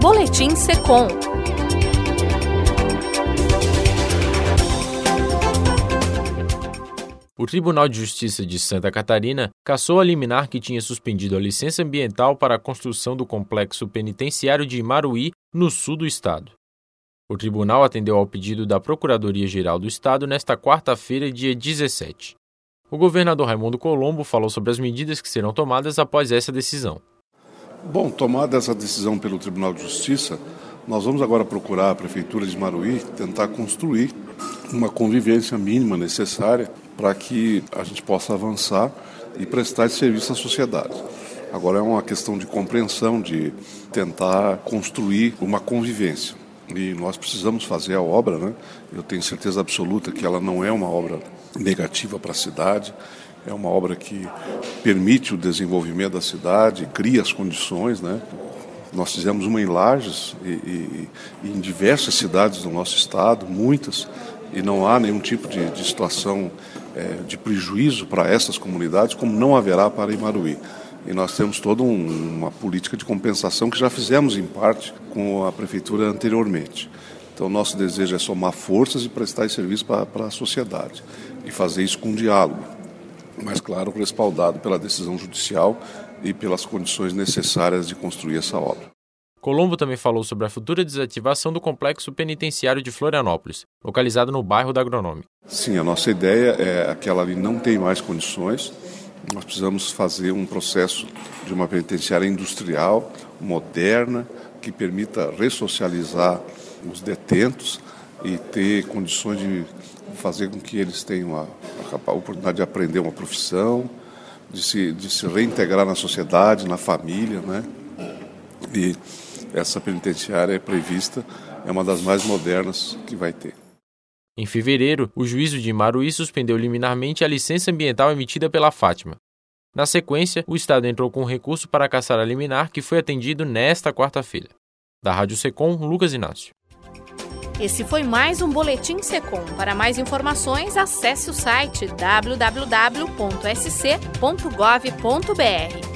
Boletim Secom. O Tribunal de Justiça de Santa Catarina cassou a liminar que tinha suspendido a licença ambiental para a construção do complexo penitenciário de Imaruí, no sul do estado. O tribunal atendeu ao pedido da Procuradoria-Geral do Estado nesta quarta-feira, dia 17. O governador Raimundo Colombo falou sobre as medidas que serão tomadas após essa decisão. Bom, tomada essa decisão pelo Tribunal de Justiça, nós vamos agora procurar a Prefeitura de Imaruí tentar construir uma convivência mínima necessária para que a gente possa avançar e prestar esse serviço à sociedade. Agora é uma questão de compreensão, de tentar construir uma convivência. E nós precisamos fazer a obra, né? Eu tenho certeza absoluta que ela não é uma obra negativa para a cidade, é uma obra que permite o desenvolvimento da cidade, cria as condições, né? Nós fizemos uma em Lages e em diversas cidades do nosso estado, muitas, e não há nenhum tipo de situação de prejuízo para essas comunidades, como não haverá para Imaruí. E nós temos toda uma política de compensação que já fizemos em parte com a prefeitura anteriormente. Então, nosso desejo é somar forças e prestar esse serviço para a sociedade e fazer isso com diálogo, mas, claro, respaldado pela decisão judicial e pelas condições necessárias de construir essa obra. Colombo também falou sobre a futura desativação do complexo penitenciário de Florianópolis, localizado no bairro da Agronômica. Sim, a nossa ideia é que ela ali não tem mais condições. Nós precisamos fazer um processo de uma penitenciária industrial, moderna, que permita ressocializar os detentos e ter condições de fazer com que eles tenham a oportunidade de aprender uma profissão, de se reintegrar na sociedade, na família, né? E essa penitenciária é prevista, é uma das mais modernas que vai ter. Em fevereiro, o juízo de Imaruí suspendeu liminarmente a licença ambiental emitida pela Fátima. Na sequência, o Estado entrou com um recurso para cassar a liminar, que foi atendido nesta quarta-feira. Da Rádio Secom, Lucas Inácio. Esse foi mais um Boletim Secom. Para mais informações, acesse o site www.sc.gov.br.